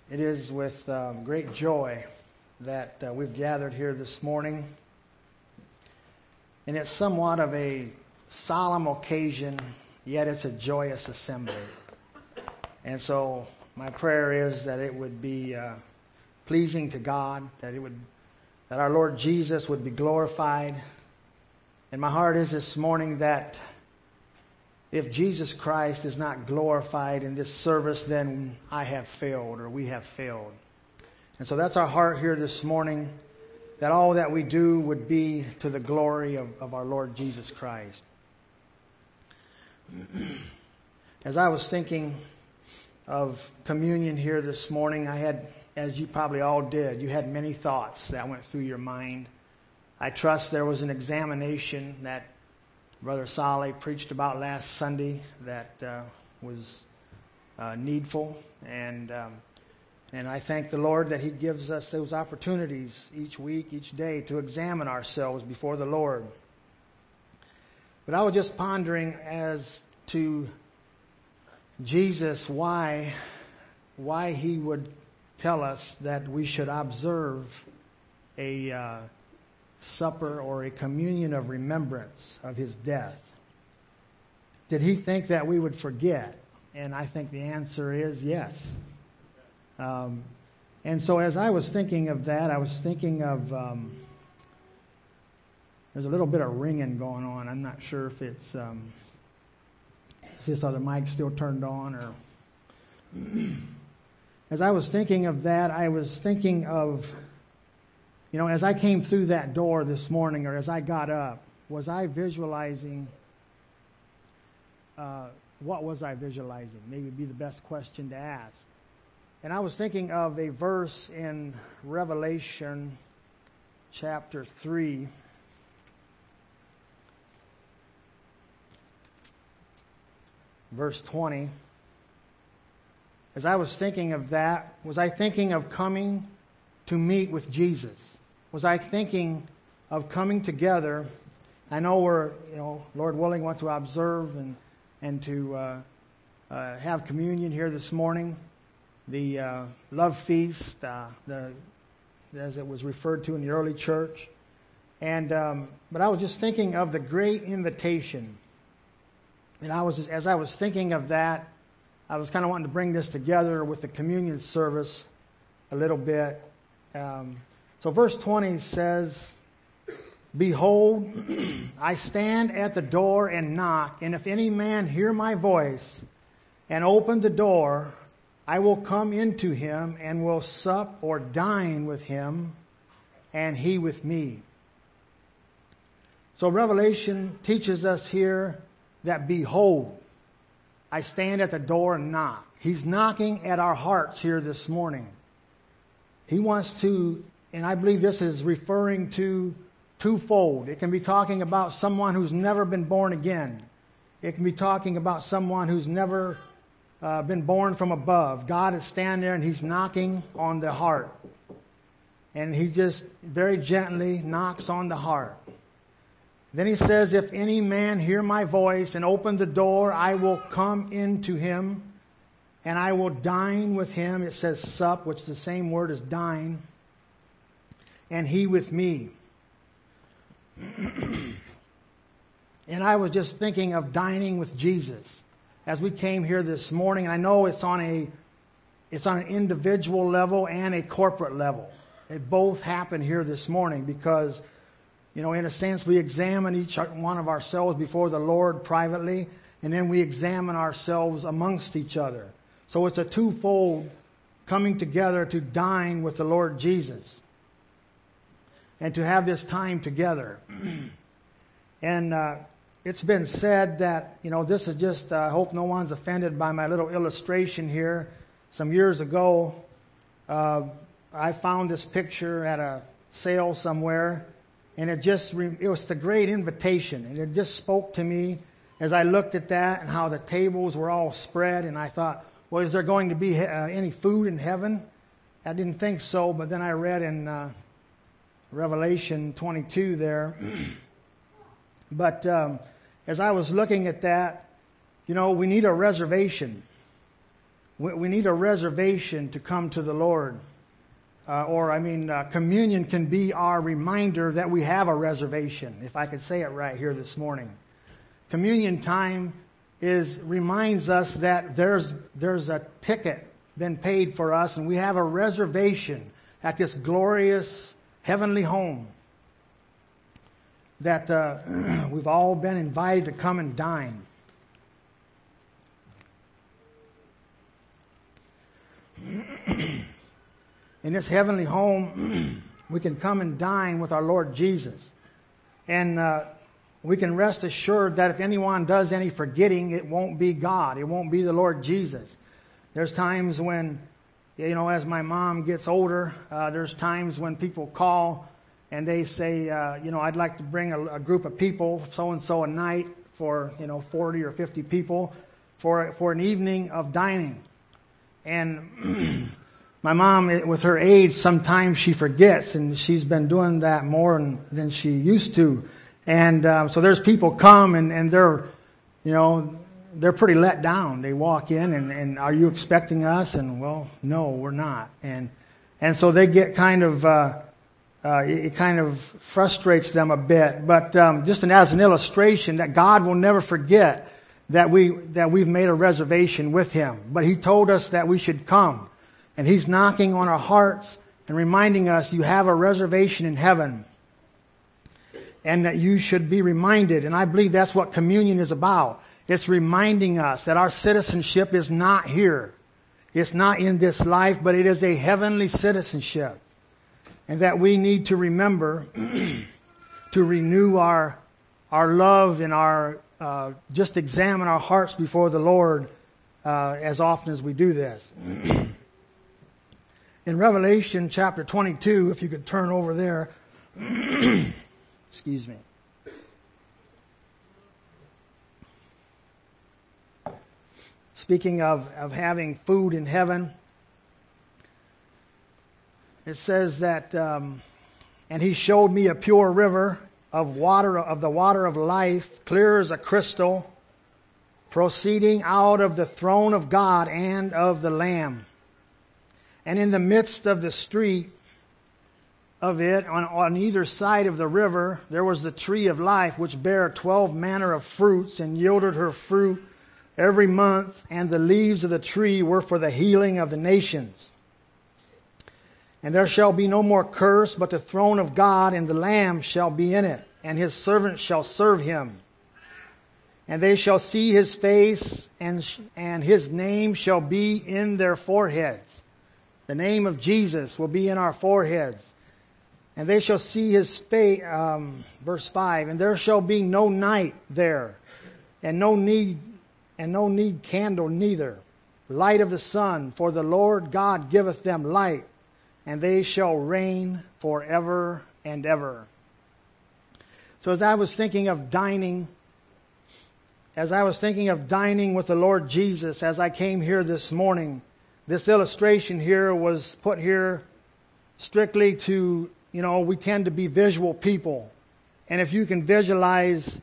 It is with great joy that we've gathered here this morning. And it's somewhat of a solemn occasion, yet it's a joyous assembly. And so my prayer is that it would be pleasing to God, that our Lord Jesus would be glorified. And my heart is this morning that if Jesus Christ is not glorified in this service, then I have failed, or we have failed. And so that's our heart here this morning, that all that we do would be to the glory of our Lord Jesus Christ. As I was thinking of communion here this morning, I had, as you probably all did, you had many thoughts that went through your mind. I trust there was an examination that Brother Saleh preached about last Sunday that was needful, and I thank the Lord that He gives us those opportunities each week, each day, to examine ourselves before the Lord. But I was just pondering as to Jesus, why He would tell us that we should observe a supper or a communion of remembrance of His death. Did He think that we would forget? And I think the answer is yes. And so as I was thinking of that, I was thinking of there's a little bit of ringing going on. I'm not sure if it's are the mics still turned on, or as I was thinking of that, I was thinking of, as I came through that door this morning, or as I got up, was I visualizing, what was I visualizing? Maybe would be the best question to ask. And I was thinking of a verse in Revelation chapter 3. Verse 20. As I was thinking of that, was I thinking of coming to meet with Jesus? Was I thinking of coming together? I know we're, Lord willing, want to observe and to have communion here this morning. The love feast, as it was referred to in the early church. And but I was just thinking of the great invitation. And as I was thinking of that, I was kind of wanting to bring this together with the communion service a little bit. So verse 20 says, "Behold, I stand at the door and knock, and if any man hear my voice and open the door, I will come into him and will sup or dine with him, and he with me." So Revelation teaches us here that, behold, I stand at the door and knock. He's knocking at our hearts here this morning. He wants to, and I believe this is referring to twofold. It can be talking about someone who's never been born again. It can be talking about someone who's never been born from above. God is standing there and He's knocking on the heart. And He just very gently knocks on the heart. Then He says, "If any man hear my voice and open the door, I will come into him and I will dine with him." It says sup, which is the same word as dine. "And he with me." And I was just thinking of dining with Jesus as we came here this morning. And I know it's on an individual level and a corporate level. They both happen here this morning because, in a sense, we examine each one of ourselves before the Lord privately, and then we examine ourselves amongst each other. So it's a twofold coming together to dine with the Lord Jesus and to have this time together. And it's been said that, this is just, I hope no one's offended by my little illustration here. Some years ago, I found this picture at a sale somewhere, and it was the great invitation. And it just spoke to me as I looked at that and how the tables were all spread. And I thought, well, is there going to be any food in heaven? I didn't think so, but then I read in Revelation 22 there. But as I was looking at that, we need a reservation. we need a reservation to come to the Lord. Communion can be our reminder that we have a reservation, if I could say it right here this morning. Communion time reminds us that there's a ticket been paid for us, and we have a reservation at this glorious heavenly home that we've all been invited to come and dine. In this heavenly home, we can come and dine with our Lord Jesus. And we can rest assured that if anyone does any forgetting, it won't be God. It won't be the Lord Jesus. There's times when, as my mom gets older, there's times when people call and they say, I'd like to bring a group of people, so-and-so a night for, 40 or 50 people for an evening of dining. And my mom, with her age, sometimes she forgets, and she's been doing that more than she used to. And so there's people come, and they're pretty let down. They walk in, and are you expecting us? And, well, no, we're not. And so they get kind of, it kind of frustrates them a bit. But just as an illustration that God will never forget that we've made a reservation with Him. But He told us that we should come. And He's knocking on our hearts and reminding us you have a reservation in heaven. And that you should be reminded. And I believe that's what communion is about. It's reminding us that our citizenship is not here. It's not in this life, but it is a heavenly citizenship. And that we need to remember to renew our love and just examine our hearts before the Lord as often as we do this. In Revelation chapter 22, if you could turn over there. Excuse me. Speaking of having food in heaven, it says that, and He showed me a pure river of the water of life, clear as a crystal, proceeding out of the throne of God and of the Lamb. And in the midst of the street of it, on either side of the river, there was the tree of life, which bare 12 manner of fruits, and yielded her fruit every month, and the leaves of the tree were for the healing of the nations. And there shall be no more curse, but the throne of God and the Lamb shall be in it, and His servants shall serve Him. And they shall see His face, and His name shall be in their foreheads. The name of Jesus will be in our foreheads. And they shall see His face, verse 5, and there shall be no night there, and no need candle neither, light of the sun, for the Lord God giveth them light, and they shall reign forever and ever. So as I was thinking of dining with the Lord Jesus as I came here this morning, this illustration here was put here strictly to, we tend to be visual people. And if you can visualize,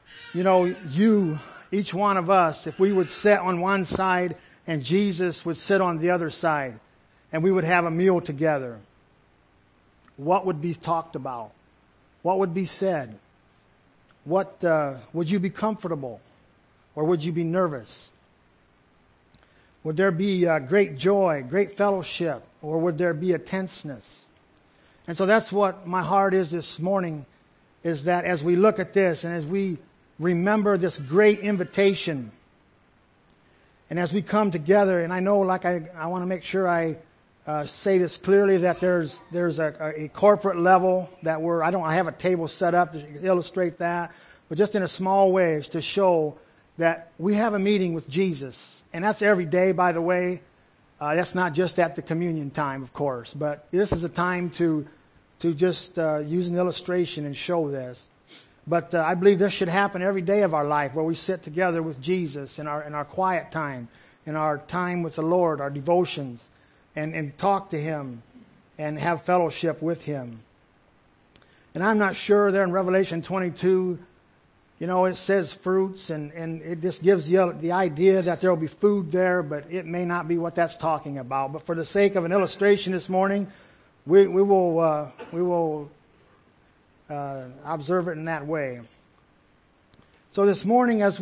each one of us, if we would sit on one side and Jesus would sit on the other side, and we would have a meal together, what would be talked about? What would be said? Would you be comfortable, or would you be nervous? Would there be great joy, great fellowship, or would there be a tenseness? And so that's what my heart is this morning, is that as we look at this and as we remember this great invitation, and as we come together, and I know, I want to make sure I say this clearly, that there's a corporate level that I have a table set up to illustrate that, but just in a small way to show that we have a meeting with Jesus. And that's every day, by the way. That's not just at the communion time, of course, but this is a time to just use an illustration and show this. But I believe this should happen every day of our life, where we sit together with Jesus in our quiet time, in our time with the Lord, our devotions, and talk to Him and have fellowship with Him. And I'm not sure there in Revelation 22 it says fruits, and it just gives you the idea that there will be food there, but it may not be what that's talking about. But for the sake of an illustration this morning, we will observe it in that way. So this morning, as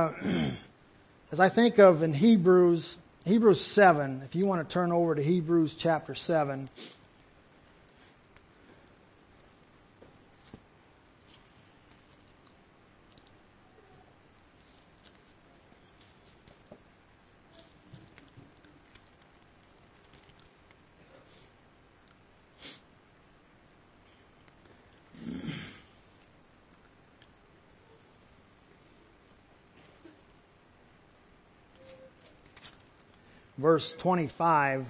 I think of in Hebrews 7, if you want to turn over to Hebrews chapter 7. Verse 25,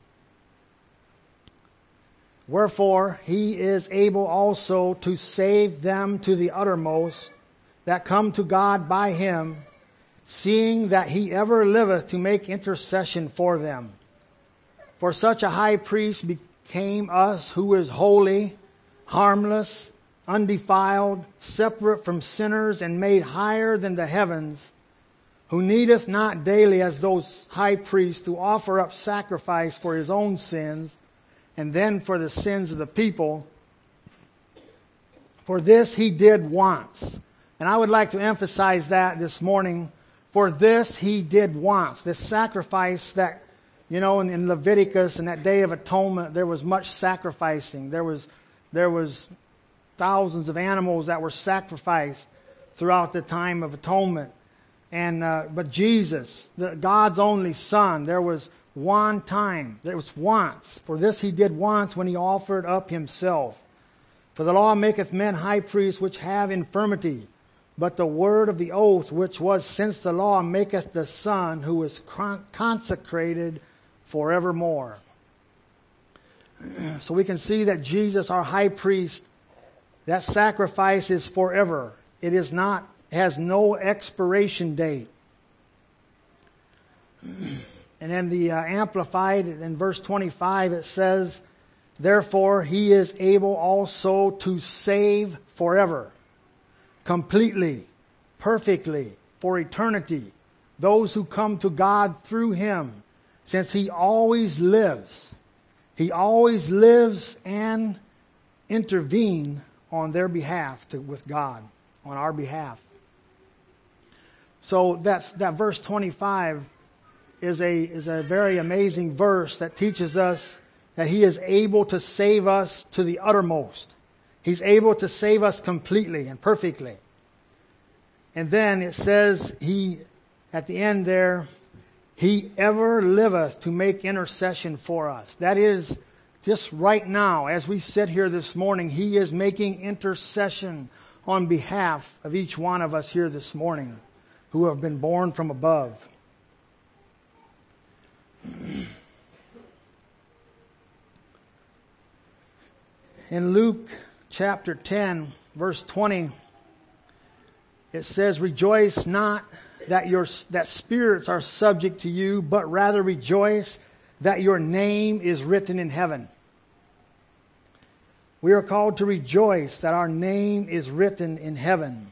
wherefore he is able also to save them to the uttermost that come to God by him, seeing that he ever liveth to make intercession for them. For such a high priest became us, who is holy, harmless, undefiled, separate from sinners, and made higher than the heavens, who needeth not daily as those high priests to offer up sacrifice for his own sins, and then for the sins of the people. For this he did once. And I would like to emphasize that this morning. For this he did once. This sacrifice that, in Leviticus and that Day of Atonement, there was much sacrificing. There was thousands of animals that were sacrificed throughout the time of atonement. But Jesus, God's only Son, there was one time, there was once. For this he did once when he offered up himself. For the law maketh men high priests which have infirmity, but the word of the oath which was since the law maketh the Son who is consecrated forevermore. So we can see that Jesus, our high priest, that sacrifice is forever. It is not, has no expiration date. And then the Amplified, in verse 25, it says, therefore he is able also to save forever, completely, perfectly, for eternity, those who come to God through him, since he always lives. He always lives and intervene on their behalf with God, on our behalf. So that verse 25 is a very amazing verse that teaches us that he is able to save us to the uttermost. He's able to save us completely and perfectly. And then it says at the end there, he ever liveth to make intercession for us. That is, just right now, as we sit here this morning, he is making intercession on behalf of each one of us here this morning, who have been born from above. In Luke chapter 10, verse 20, it says, rejoice not that spirits are subject to you, but rather rejoice that your name is written in heaven. We are called to rejoice that our name is written in heaven.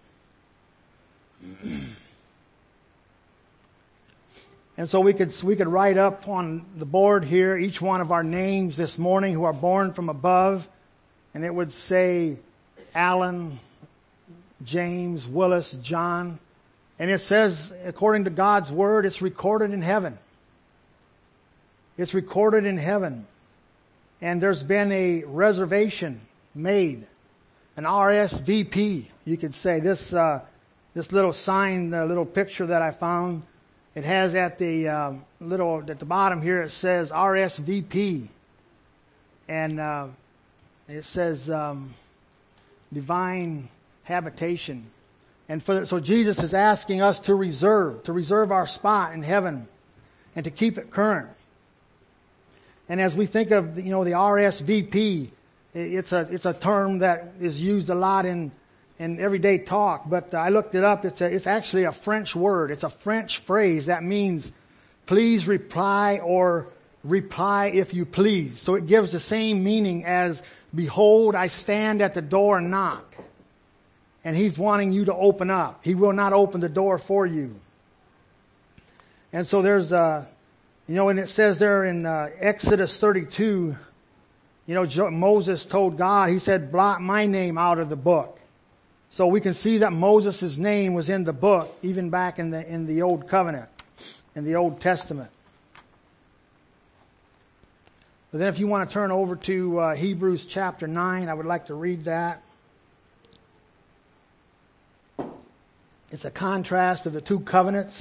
And so we could write up on the board here each one of our names this morning who are born from above, and it would say Alan, James, Willis, John. And it says, according to God's word, it's recorded in heaven. It's recorded in heaven. And there's been a reservation made, an RSVP, you could say. This little sign, the little picture that I found, it has at the at the bottom here, it says RSVP. And it says divine habitation. And so Jesus is asking us to reserve our spot in heaven and to keep it current. And as we think of the RSVP, it's a term that is used a lot in everyday talk. But I looked it up. It's actually a French word. It's a French phrase that means please reply or reply if you please. So it gives the same meaning as behold, I stand at the door and knock. and He's wanting you to open up. He will not open the door for you. And so there's, and it says there in Exodus 32, Moses told God, he said, blot my name out of the book. So we can see that Moses' name was in the book, even back in the Old Covenant, in the Old Testament. But then if you want to turn over to Hebrews chapter 9, I would like to read that. It's a contrast of the two covenants.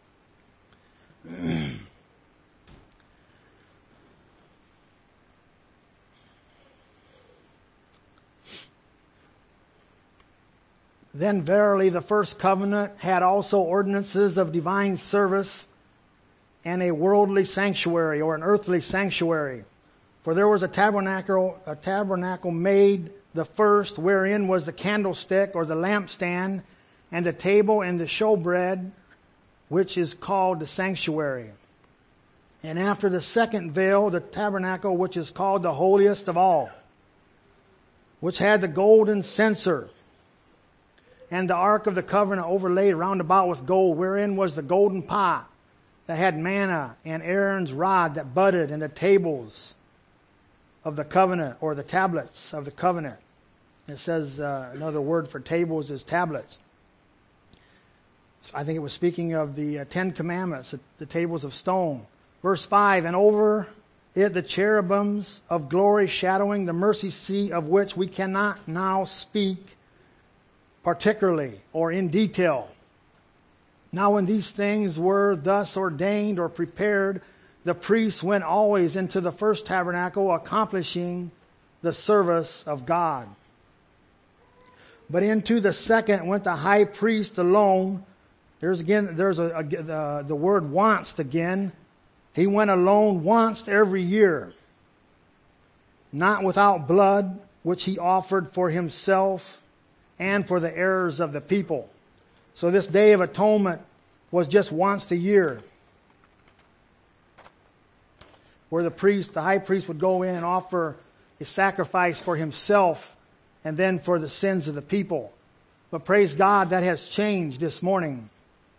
Then verily the first covenant had also ordinances of divine service and a worldly sanctuary or an earthly sanctuary. For there was a tabernacle made the first, wherein was the candlestick or the lampstand, and the table and the showbread, which is called the sanctuary. And after the second veil, the tabernacle, which is called the holiest of all, which had the golden censer, and the ark of the covenant overlaid round about with gold, wherein was the golden pot that had manna, and Aaron's rod that budded, and the tables of the covenant, or the tablets of the covenant. It says another word for tables is tablets. I think it was speaking of the Ten Commandments, the tables of stone. Verse 5, and over it the cherubims of glory shadowing the mercy seat, of which we cannot now speak particularly or in detail. Now when these things were thus ordained or prepared, the priests went always into the first tabernacle, accomplishing the service of God. But into the second went the high priest alone. There's the word once again. He went alone once every year, not without blood, which he offered for himself and for the errors of the people. So this Day of Atonement was just once a year, where the high priest would go in and offer a sacrifice for himself and then for the sins of the people. But praise God, that has changed this morning.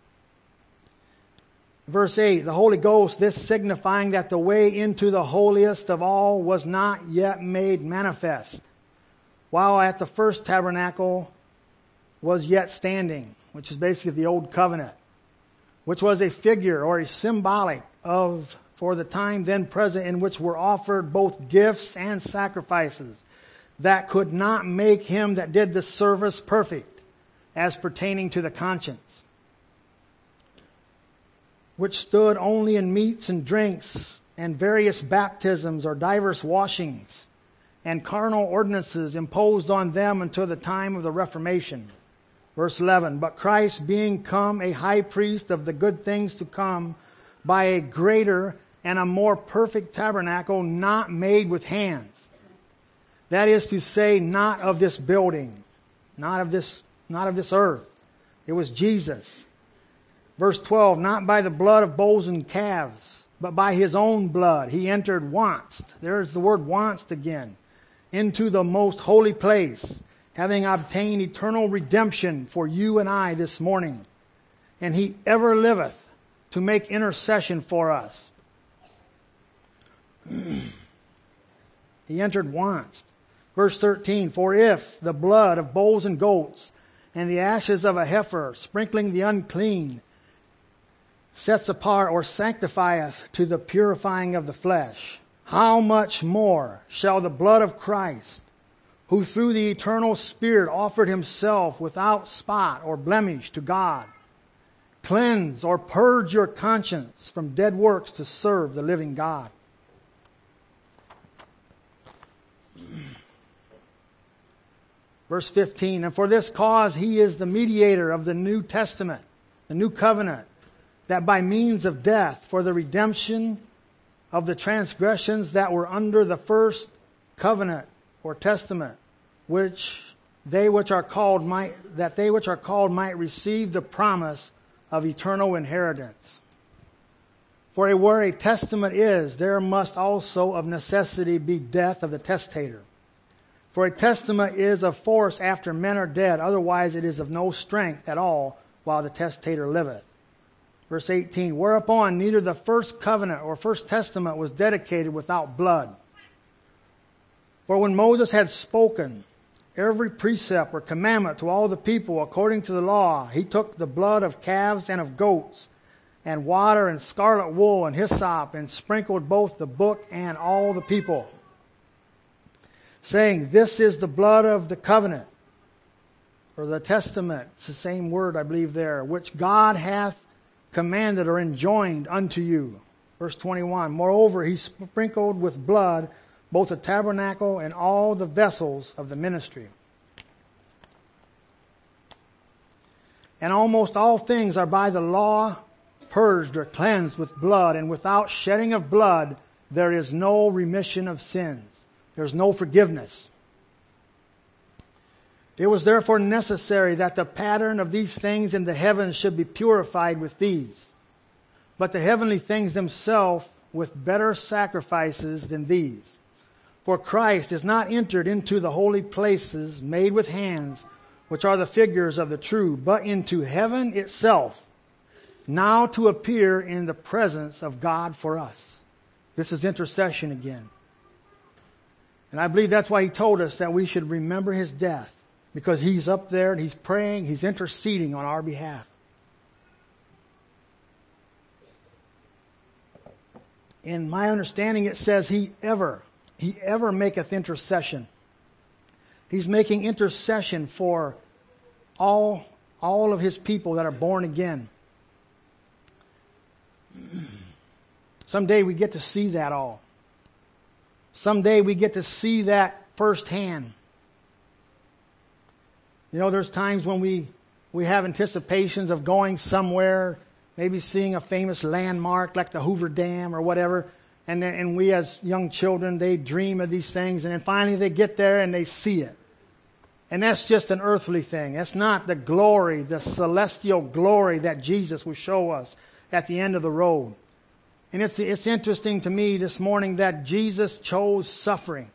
Verse 8, the Holy Ghost, this signifying that the way into the holiest of all was not yet made manifest, while at the first tabernacle was yet standing, which is basically the Old Covenant, which was a figure or a symbolic of, for the time then present, in which were offered both gifts and sacrifices that could not make him that did the service perfect, as pertaining to the conscience, which stood only in meats and drinks and various baptisms or divers washings and carnal ordinances imposed on them until the time of the Reformation. Verse 11, but Christ being come a high priest of the good things to come by a greater and a more perfect tabernacle, not made with hands. That is to say, not of this building, not of this earth. It was Jesus. Verse 12, not by the blood of bulls and calves, but by his own blood. He entered once. There's the word once again. Into the most holy place, having obtained eternal redemption for you and I this morning. And he ever liveth to make intercession for us. He entered once. Verse 13, for if the blood of bulls and goats and the ashes of a heifer, sprinkling the unclean, sets apart or sanctifieth to the purifying of the flesh, how much more shall the blood of Christ, who through the eternal Spirit offered himself without spot or blemish to God, cleanse or purge your conscience from dead works to serve the living God. Verse 15, and for this cause he is the mediator of the New Testament, the New Covenant, that by means of death, for the redemption of the transgressions that were under the first covenant or testament, they which are called might receive the promise of eternal inheritance. For where a testament is, there must also of necessity be death of the testator. For a testament is of force after men are dead, otherwise it is of no strength at all while the testator liveth. Verse 18, whereupon neither the first covenant or first testament was dedicated without blood. For when Moses had spoken every precept or commandment to all the people according to the law, he took the blood of calves and of goats, and water and scarlet wool and hyssop, and sprinkled both the book and all the people, saying, this is the blood of the covenant, or the testament, it's the same word I believe there, which God hath commanded or enjoined unto you. Verse 21, moreover he sprinkled with blood both the tabernacle and all the vessels of the ministry. And almost all things are by the law purged or cleansed with blood, and without shedding of blood there is no remission of sins. There's no forgiveness. It was therefore necessary that the pattern of these things in the heavens should be purified with these, but the heavenly things themselves with better sacrifices than these. For Christ is not entered into the holy places made with hands, which are the figures of the true, but into heaven itself, now to appear in the presence of God for us. This is intercession again. And I believe that's why he told us that we should remember his death, because he's up there and he's praying, he's interceding on our behalf. In my understanding, it says he ever maketh intercession. He's making intercession for all of his people that are born again. Someday we get to see that all. Someday we get to see that firsthand. You know, there's times when we have anticipations of going somewhere, maybe seeing a famous landmark like the Hoover Dam or whatever. And we as young children, they dream of these things, and then finally they get there and they see it. And that's just an earthly thing. That's not the glory, the celestial glory that Jesus will show us at the end of the road. And it's interesting to me this morning that Jesus chose suffering.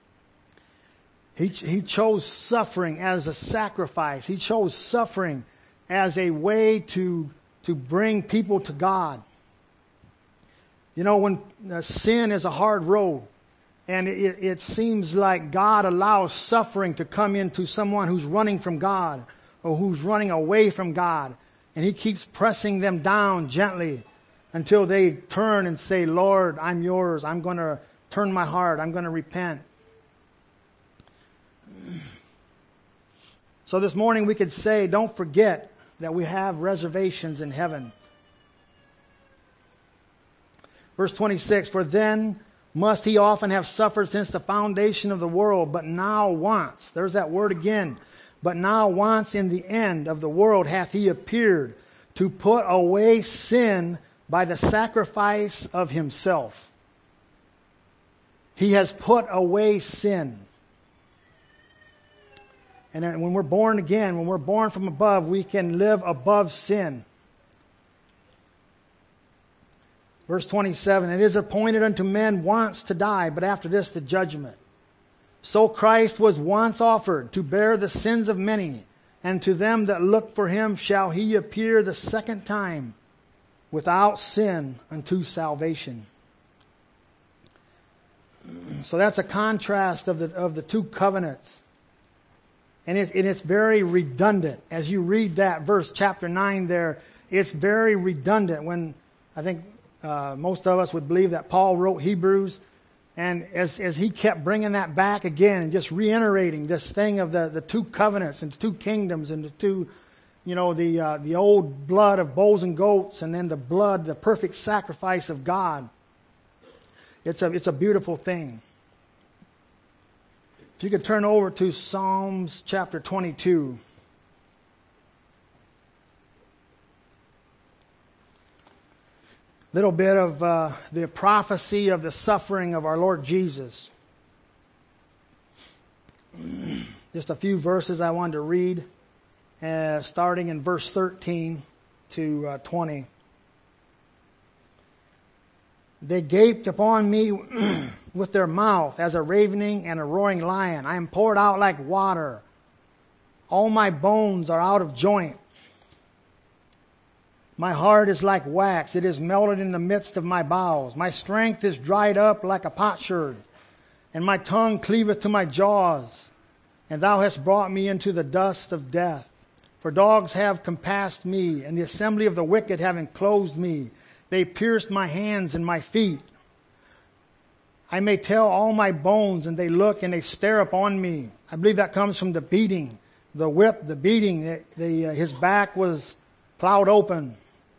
He chose suffering as a sacrifice. He chose suffering as a way to bring people to God. You know, when sin is a hard road, and it seems like God allows suffering to come into someone who's running from God or who's running away from God, and he keeps pressing them down gently until they turn and say, Lord, I'm yours. I'm going to turn my heart. I'm going to repent. So this morning we could say, don't forget that we have reservations in heaven. Verse 26, for then must he often have suffered since the foundation of the world, but now once, there's that word again, but now once in the end of the world hath he appeared to put away sin by the sacrifice of himself. He has put away sin. And when we're born again, when we're born from above, we can live above sin. Verse 27, it is appointed unto men once to die, but after this the judgment. So Christ was once offered to bear the sins of many, and to them that look for him shall he appear the second time without sin unto salvation. So that's a contrast of the two covenants. And it's very redundant. As you read that verse, chapter 9 there, it's very redundant. When I think most of us would believe that Paul wrote Hebrews, and as he kept bringing that back again and just reiterating this thing of the two covenants and the two kingdoms and the two, you know, the old blood of bulls and goats, and then the blood, the perfect sacrifice of God. It's a beautiful thing. If you could turn over to Psalms chapter 22. Little bit of the prophecy of the suffering of our Lord Jesus. Just a few verses I wanted to read, starting in verse 13 to 20. They gaped upon me with their mouth as a ravening and a roaring lion. I am poured out like water. All my bones are out of joint. My heart is like wax. It is melted in the midst of my bowels. My strength is dried up like a potsherd, and my tongue cleaveth to my jaws. And thou hast brought me into the dust of death. For dogs have compassed me, and the assembly of the wicked have enclosed me. They pierced my hands and my feet. I may tell all my bones, and they look and they stare upon me. I believe that comes from the beating, the whip, the beating. His back was plowed open.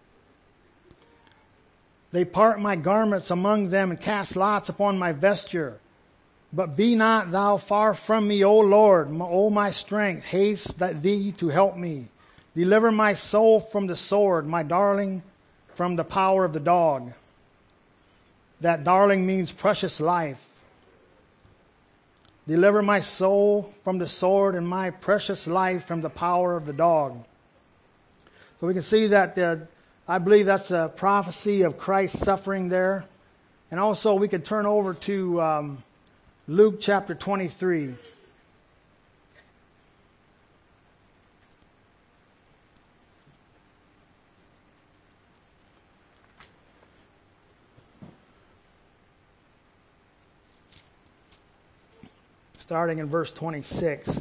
They part my garments among them and cast lots upon my vesture. But be not thou far from me, O Lord, O my strength. Haste thee to help me. Deliver my soul from the sword, my darling from the power of the dog. That darling means precious life. Deliver my soul from the sword and my precious life from the power of the dog. So we can see that I believe that's a prophecy of Christ's suffering there. And also we could turn over to Luke chapter 23. Starting in verse 26.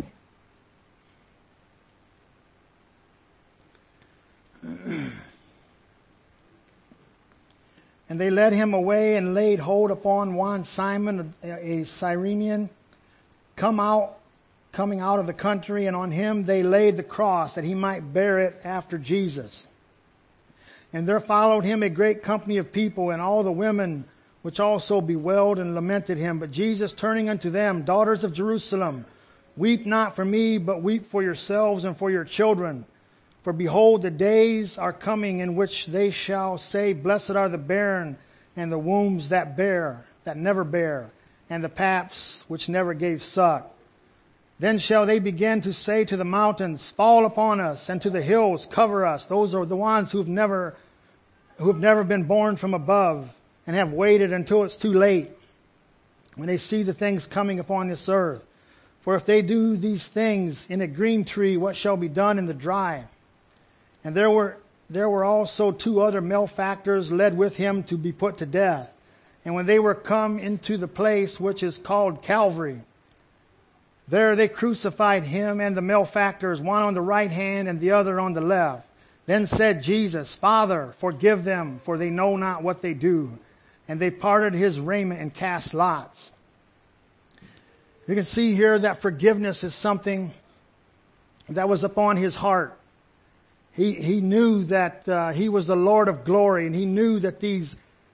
And they led him away and laid hold upon one Simon, a Cyrenian, coming out of the country, and on him they laid the cross, that he might bear it after Jesus. And there followed him a great company of people, and all the women which also bewailed and lamented him. But Jesus, turning unto them, daughters of Jerusalem, weep not for me, but weep for yourselves and for your children. For behold, the days are coming in which they shall say, Blessed are the barren, and the wombs that never bear, and the paps which never gave suck. Then shall they begin to say to the mountains, Fall upon us, and to the hills, cover us. Those are the ones who've never been born from above, and have waited until it's too late, when they see the things coming upon this earth. For if they do these things in a green tree, what shall be done in the dry? And there were also 2 other malefactors led with him to be put to death. And when they were come into the place which is called Calvary, there they crucified him and the malefactors, one on the right hand and the other on the left. Then said Jesus, Father, forgive them, for they know not what they do. And they parted his raiment and cast lots. You can see here that forgiveness is something that was upon his heart. He knew that he was the Lord of glory, and he knew that these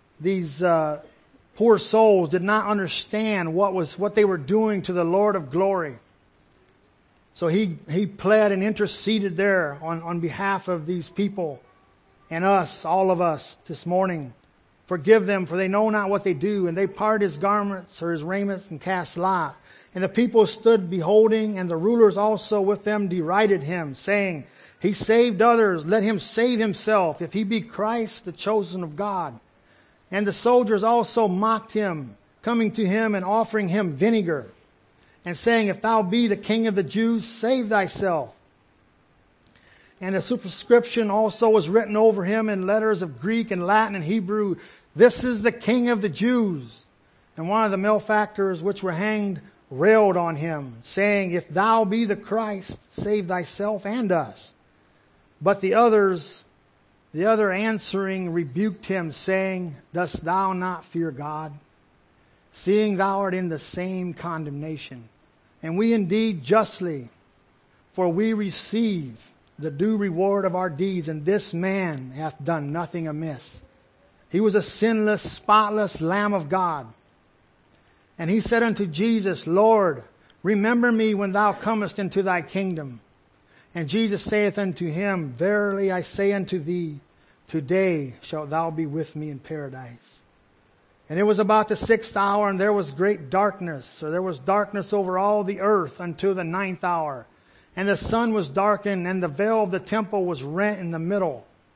poor souls did not understand what they were doing to the Lord of glory. So he pled and interceded there on behalf of these people and us, all of us this morning. Forgive them, for they know not what they do. And they parted his garments or his raiments and cast lots. And the people stood beholding, and the rulers also with them derided him, saying, He saved others, let him save himself, if he be Christ, the chosen of God. And the soldiers also mocked him, coming to him and offering him vinegar, and saying, If thou be the King of the Jews, save thyself. And a superscription also was written over him in letters of Greek and Latin and Hebrew, This is the King of the Jews. And one of the malefactors which were hanged railed on him, saying, If thou be the Christ, save thyself and us. But the other answering rebuked him, saying, Dost thou not fear God, seeing thou art in the same condemnation? And we indeed justly, for we receive the due reward of our deeds, and this man hath done nothing amiss. He was a sinless, spotless Lamb of God. And he said unto Jesus, Lord, remember me when thou comest into thy kingdom. And Jesus saith unto him, Verily I say unto thee, today shalt thou be with me in paradise. And it was about the 6th hour, and there was great darkness, so there was darkness over all the earth until the 9th hour. And the sun was darkened, and the veil of the temple was rent in the middle.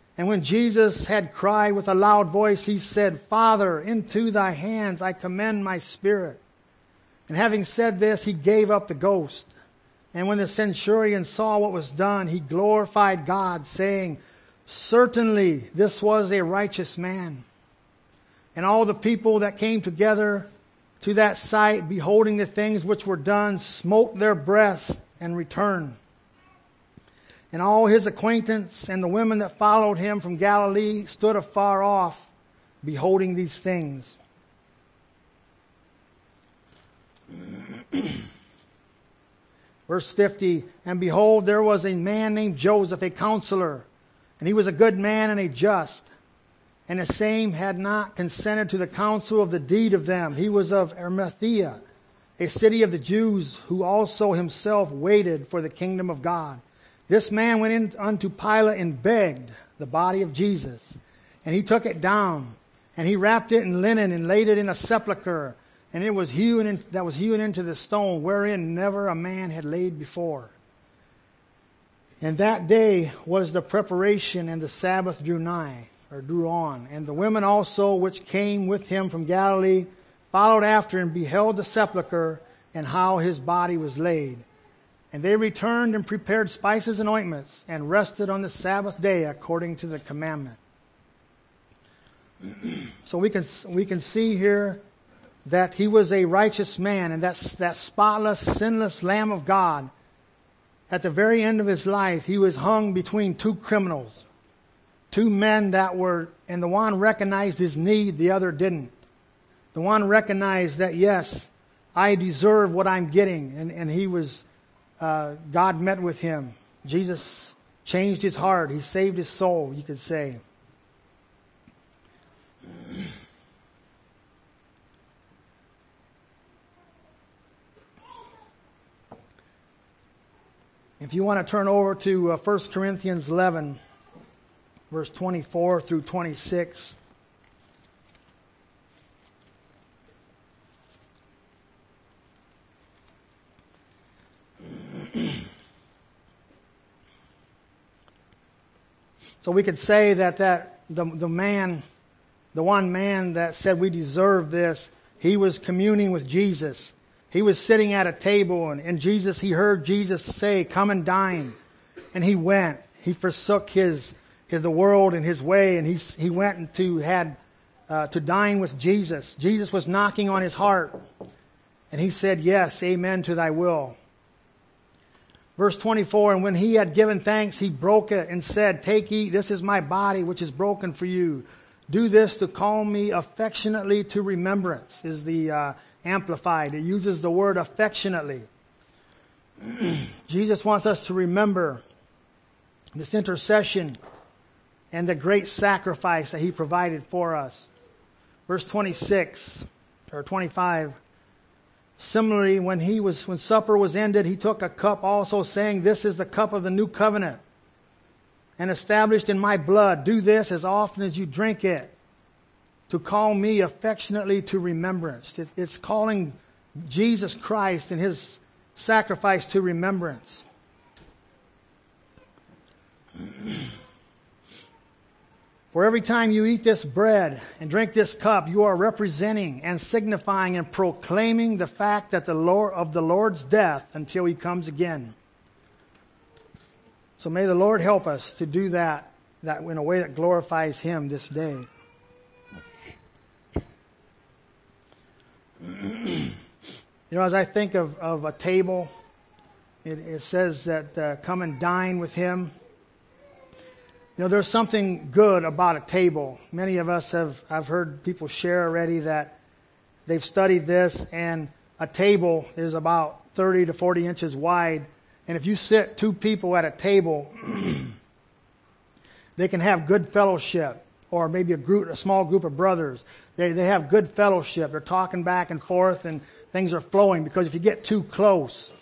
And when Jesus had cried with a loud voice, he said, Father, into thy hands I commend my spirit. And having said this, he gave up the ghost. And when the centurion saw what was done, he glorified God, saying, Certainly this was a righteous man. And all the people that came together to that sight, beholding the things which were done, smote their breasts and returned. And all his acquaintance and the women that followed him from Galilee stood afar off, beholding these things. Verse 50, And behold, there was a man named Joseph, a counselor, and he was a good man and a just. And the same had not consented to the counsel of the deed of them. He was of Arimathea, a city of the Jews, who also himself waited for the kingdom of God. This man went in unto Pilate and begged the body of Jesus. And he took it down, and he wrapped it in linen and laid it in a sepulchre. And it was hewn into the stone, wherein never a man had laid before. And that day was the preparation, and the Sabbath drew on. And the women also which came with him from Galilee followed after and beheld the sepulchre and how his body was laid. And they returned and prepared spices and ointments and rested on the Sabbath day according to the commandment. So we can see here that he was a righteous man, and that spotless, sinless Lamb of God. At the very end of his life, he was hung between two criminals, two men that were, and the one recognized his need, the other didn't. The one recognized that, yes, I deserve what I'm getting, and he was, God met with him. Jesus changed his heart. He saved his soul, you could say. If you want to turn over to 1 Corinthians 11, verse 24 through 26. So we could say that the one man that said we deserve this, he was communing with Jesus. He was sitting at a table, and he heard Jesus say, "Come and dine." And he went. He forsook the world and his way, and he went to dine with Jesus. Jesus was knocking on his heart, and he said, "Yes, amen to thy will." Verse 24, And when he had given thanks, he broke it and said, "Take, eat, this is my body which is broken for you. Do this to call me affectionately to remembrance," is the Amplified. It uses the word affectionately. Jesus wants us to remember this intercession and the great sacrifice that he provided for us. Verse 26 or 25. Similarly, when supper was ended, he took a cup also, saying, "This is the cup of the new covenant, and established in my blood. Do this as often as you drink it, to call me affectionately to remembrance." It's calling Jesus Christ and his sacrifice to remembrance. For every time you eat this bread and drink this cup, you are representing and signifying and proclaiming the fact that the Lord's death until he comes again. So may the Lord help us to do that in a way that glorifies him this day. As I think of a table, it says that come and dine with him. There's something good about a table. Many of us I've heard people share already that they've studied this, and a table is about 30 to 40 inches wide. And if you sit two people at a table, they can have good fellowship, or maybe a small group of brothers. They have good fellowship. They're talking back and forth, and things are flowing. Because if you get too close,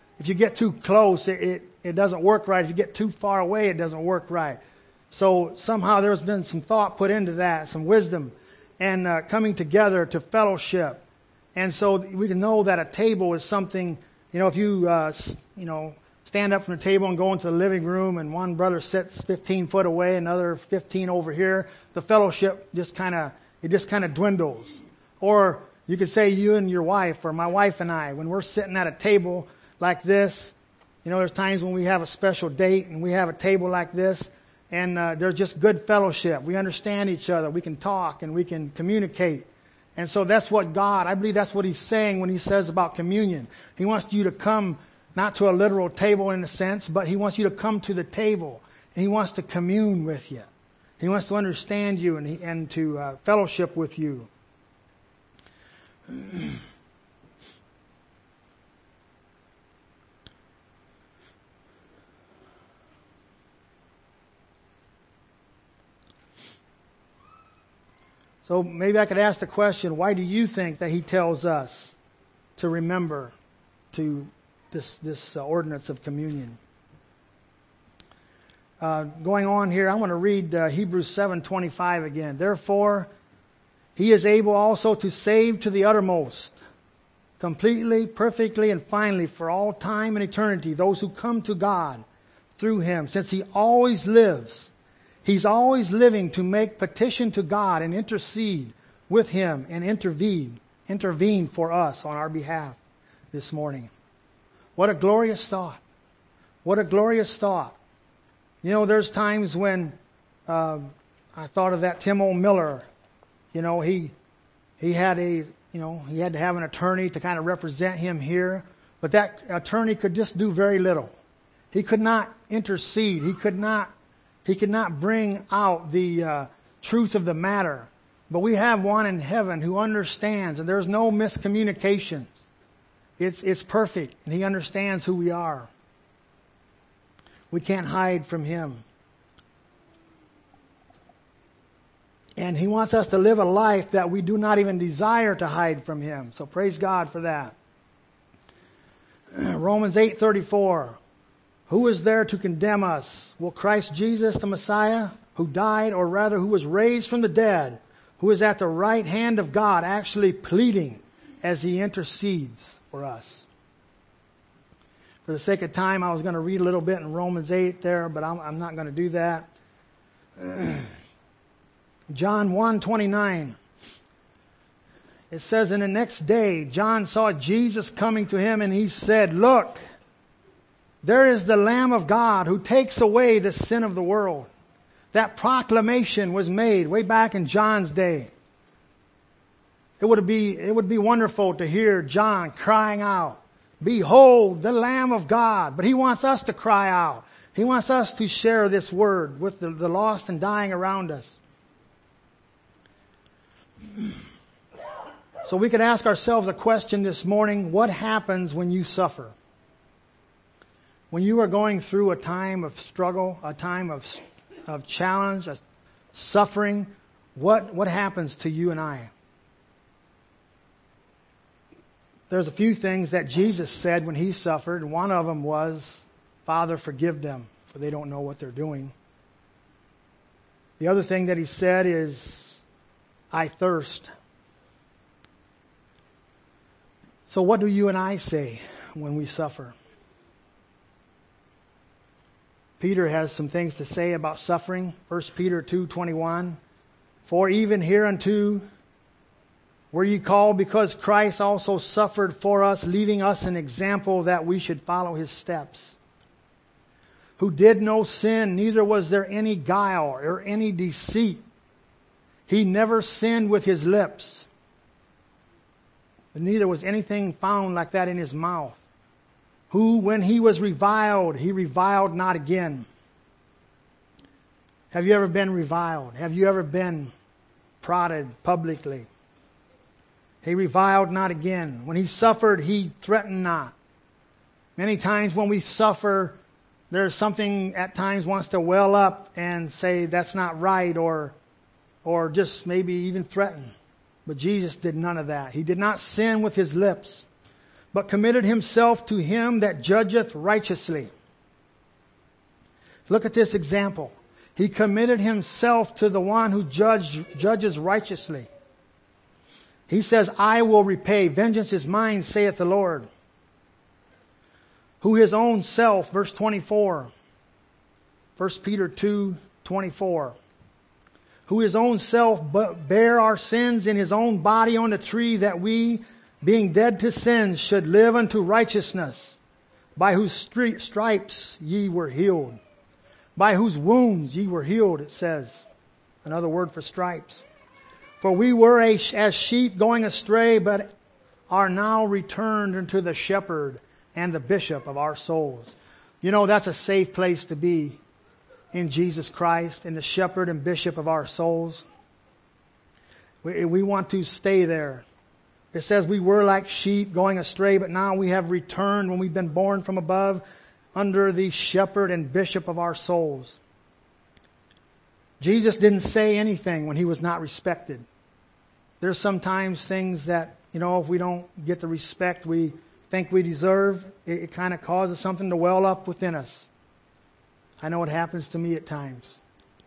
it doesn't work right. If you get too far away, it doesn't work right. So somehow there's been some thought put into that, some wisdom, and coming together to fellowship. And so we can know that a table is something, if you, stand up from the table and go into the living room, and one brother sits 15 foot away, another 15 over here, the fellowship just kind of dwindles. Or you could say you and your wife, or my wife and I, when we're sitting at a table like this, there's times when we have a special date and we have a table like this, and there's just good fellowship. We understand each other. We can talk and we can communicate. And so that's what I believe that's what He's saying when He says about communion. He wants you to come not to a literal table in a sense, but He wants you to come to the table. And He wants to commune with you. He wants to understand you and to fellowship with you. So maybe I could ask the question, why do you think that He tells us to remember to this ordinance of communion? Going on here, I want to read Hebrews 7:25 again. Therefore, He is able also to save to the uttermost, completely, perfectly, and finally, for all time and eternity, those who come to God through Him, since He always lives. He's always living to make petition to God and intercede with Him and intervene for us on our behalf this morning. What a glorious thought. What a glorious thought. There's times when I thought of that Tim O'Miller. He had he had to have an attorney to kind of represent him here, but that attorney could just do very little. He could not intercede. He could not bring out the truth of the matter. But we have one in heaven who understands, and there's no miscommunications. It's perfect, and He understands who we are. We can't hide from Him. And He wants us to live a life that we do not even desire to hide from Him. So praise God for that. Romans 8:34. Who is there to condemn us? Will Christ Jesus, the Messiah, who died, or rather who was raised from the dead, who is at the right hand of God, actually pleading as He intercedes for us? For the sake of time, I was going to read a little bit in Romans 8 there, but I'm not going to do that. John 1:29. It says, "And the next day, John saw Jesus coming to him, and he said, 'Look, there is the Lamb of God who takes away the sin of the world.'" That proclamation was made way back in John's day. It would be wonderful to hear John crying out, "Behold, the Lamb of God." But he wants us to cry out. He wants us to share this word with the lost and dying around us. So we could ask ourselves a question this morning: what happens when you suffer? When you are going through a time of struggle, a time of challenge, of suffering, what happens to you and I? There's a few things that Jesus said when He suffered, and one of them was, "Father, forgive them, for they don't know what they're doing." The other thing that He said is, "I thirst." So what do you and I say when we suffer? Peter has some things to say about suffering. 1 Peter 2:21. "For even hereunto were ye called, because Christ also suffered for us, leaving us an example that we should follow His steps. Who did no sin, neither was there any guile or any deceit. He never sinned with His lips, and neither was anything found like that in His mouth. Who, when He was reviled, He reviled not again." Have you ever been reviled? Have you ever been prodded publicly? He reviled not again. When He suffered, He threatened not. Many times when we suffer, there's something at times wants to well up and say that's not right, or just maybe even threaten. But Jesus did none of that. He did not sin with His lips, but committed Himself to Him that judgeth righteously. Look at this example. He committed Himself to the one who judges righteously. He says, "I will repay. Vengeance is mine, saith the Lord." who his own self, verse 24, 1 Peter 2:24, who his own self bare our sins in his own body on the tree, that we, being dead to sins, should live unto righteousness, by whose stripes ye were healed. By whose wounds ye were healed, it says. Another word for stripes. For we were as sheep going astray, but are now returned unto the shepherd and the bishop of our souls. You know, that's a safe place to be, in Jesus Christ, in the shepherd and bishop of our souls. We want to stay there. It says we were like sheep going astray, but now we have returned, when we've been born from above, under the shepherd and bishop of our souls. Jesus didn't say anything when he was not respected. There's sometimes things that, if we don't get the respect we think we deserve, it kind of causes something to well up within us. I know it happens to me at times.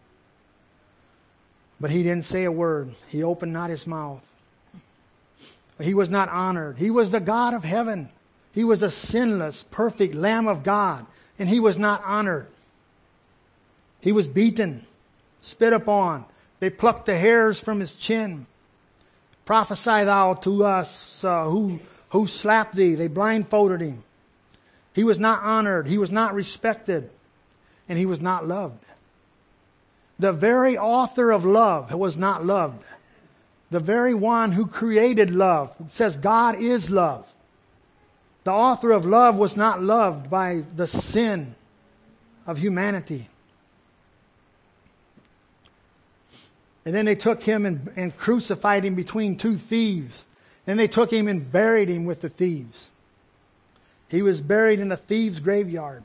But he didn't say a word. He opened not his mouth. He was not honored. He was the God of heaven. He was a sinless, perfect Lamb of God. And he was not honored. He was beaten, spit upon. They plucked the hairs from his chin. Prophesy thou to us who slapped thee. They blindfolded him. He was not honored. He was not respected. And he was not loved. The very author of love was not loved. The very one who created love says God is love. The author of love was not loved by the sin of humanity. And then they took him and crucified him between two thieves. Then they took him and buried him with the thieves. He was buried in a thieves' graveyard.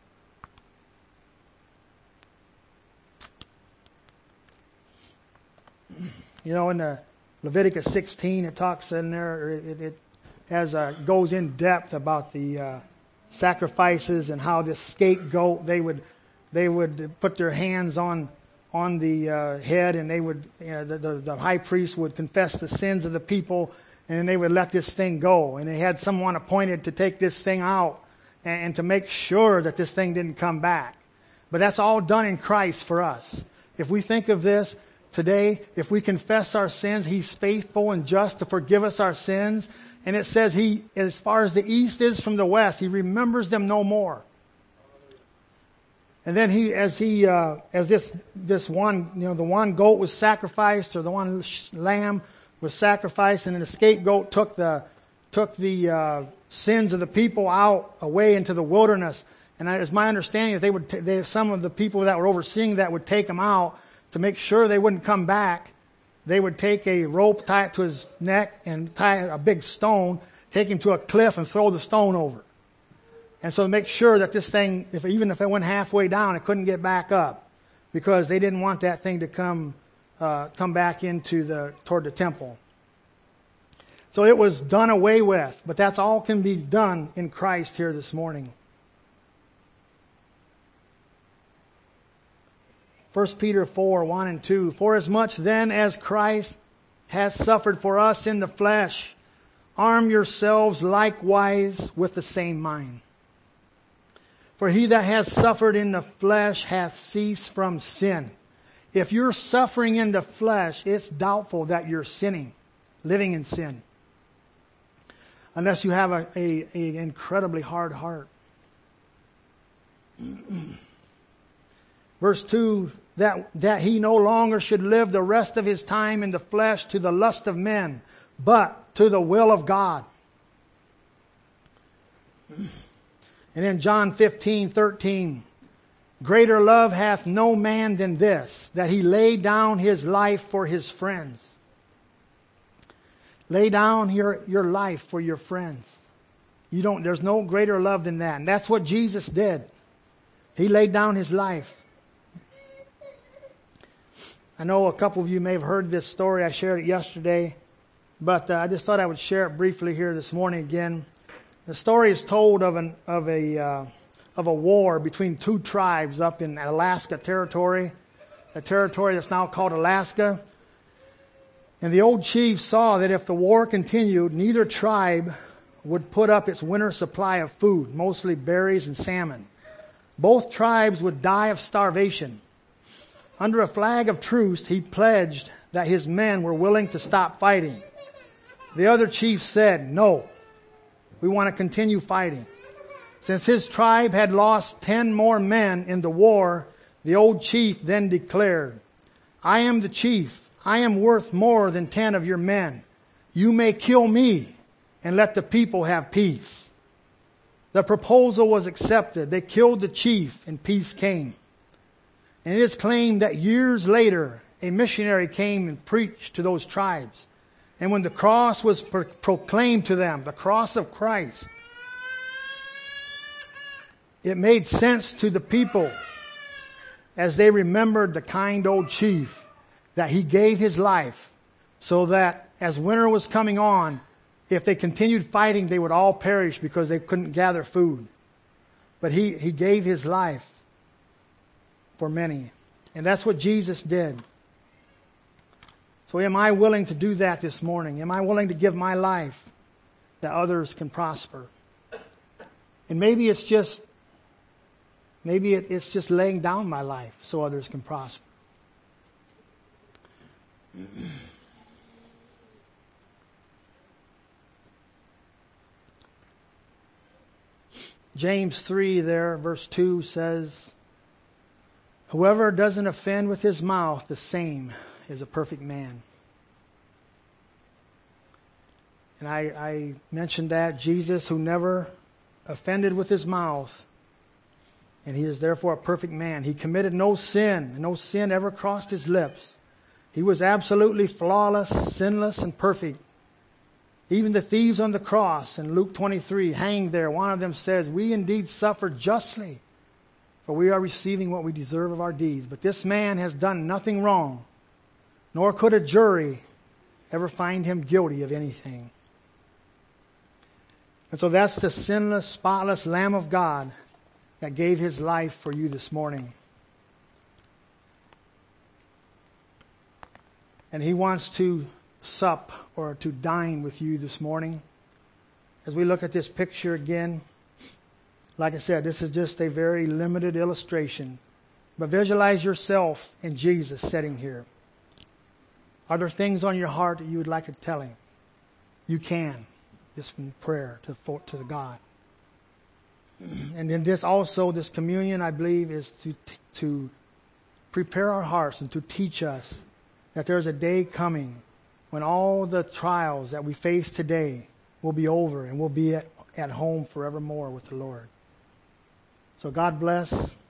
In the Leviticus 16, it talks in there, it goes in depth about the sacrifices and how this scapegoat, they would put their hands on the head, and they would the high priest would confess the sins of the people, and then they would let this thing go. And they had someone appointed to take this thing out and to make sure that this thing didn't come back. But that's all done in Christ for us. If we think of this today, if we confess our sins, he's faithful and just to forgive us our sins. And it says he, as far as the east is from the west, he remembers them no more. And then as this one, the one goat was sacrificed, or the one lamb was sacrificed, and then the scapegoat took the sins of the people away into the wilderness. And it's my understanding that some of the people that were overseeing that would take them out to make sure they wouldn't come back. They would take a rope, tie it to his neck, and tie a big stone, take him to a cliff and throw the stone over. And so to make sure that this thing, even if it went halfway down, it couldn't get back up, because they didn't want that thing to come back toward the temple. So it was done away with, but that's all can be done in Christ here this morning. 1 Peter 4:1-2. For as much then as Christ has suffered for us in the flesh, arm yourselves likewise with the same mind. For he that has suffered in the flesh hath ceased from sin. If you're suffering in the flesh, it's doubtful that you're sinning, living in sin, unless you have an incredibly hard heart. Verse 2, that he no longer should live the rest of his time in the flesh to the lust of men, but to the will of God. And then John 15:13, greater love hath no man than this, that he lay down his life for his friends. Lay down your life for your friends. There's no greater love than that. And that's what Jesus did. He laid down his life. I know a couple of you may have heard this story. I shared it yesterday, but I just thought I would share it briefly here this morning again. The story is told of a war between two tribes up in Alaska Territory, a territory that's now called Alaska. And the old chief saw that if the war continued, neither tribe would put up its winter supply of food, mostly berries and salmon. Both tribes would die of starvation. Under a flag of truce, he pledged that his men were willing to stop fighting. The other chiefs said, "No, we want to continue fighting." Since his tribe had lost 10 more men in the war, the old chief then declared, "I am the chief. I am worth more than 10 of your men. You may kill me and let the people have peace." The proposal was accepted. They killed the chief and peace came. And it is claimed that years later, a missionary came and preached to those tribes. And when the cross was proclaimed to them, the cross of Christ, it made sense to the people as they remembered the kind old chief that he gave his life so that as winter was coming on, if they continued fighting, they would all perish because they couldn't gather food. But he gave his life for many. And that's what Jesus did. So am I willing to do that this morning? Am I willing to give my life that others can prosper? And maybe it's just laying down my life so others can prosper. James 3 there, verse 2 says, "Whoever doesn't offend with his mouth, the same is a perfect man." And I mentioned that Jesus, who never offended with his mouth, and he is therefore a perfect man. He committed no sin, and no sin ever crossed his lips. He was absolutely flawless, sinless, and perfect. Even the thieves on the cross in Luke 23, hanged there, one of them says, "We indeed suffer justly, for we are receiving what we deserve of our deeds. But this man has done nothing wrong, nor could a jury ever find him guilty of anything." And so that's the sinless, spotless Lamb of God that gave his life for you this morning. And he wants to sup or to dine with you this morning. As we look at this picture again, like I said, this is just a very limited illustration. But visualize yourself in Jesus sitting here. Are there things on your heart that you would like to tell him? You can, just from prayer to the God. And then this communion, I believe, is to prepare our hearts and to teach us that there's a day coming when all the trials that we face today will be over and we'll be at home forevermore with the Lord. So God bless.